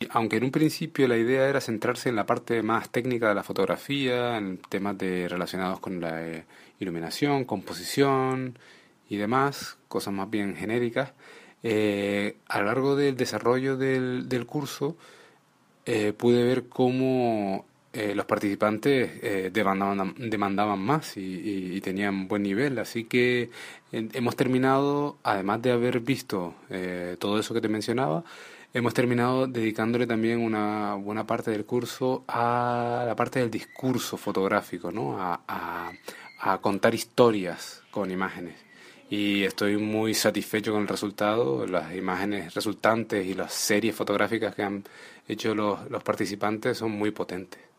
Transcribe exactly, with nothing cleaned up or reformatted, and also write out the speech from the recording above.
aunque en un principio la idea era centrarse en la parte más técnica de la fotografía, en temas de, relacionados con la eh, iluminación, composición y demás, cosas más bien genéricas, eh, a lo largo del desarrollo del, del curso eh, pude ver cómo eh, los participantes eh, demandaban, demandaban más y, y- y tenían buen nivel. Así que eh, hemos terminado, además de haber visto eh, todo eso que te mencionaba, hemos terminado dedicándole también una buena parte del curso a la parte del discurso fotográfico, ¿no? A, a- a contar historias con imágenes. Y estoy muy satisfecho con el resultado. Las imágenes resultantes y las series fotográficas que han hecho los, los participantes son muy potentes.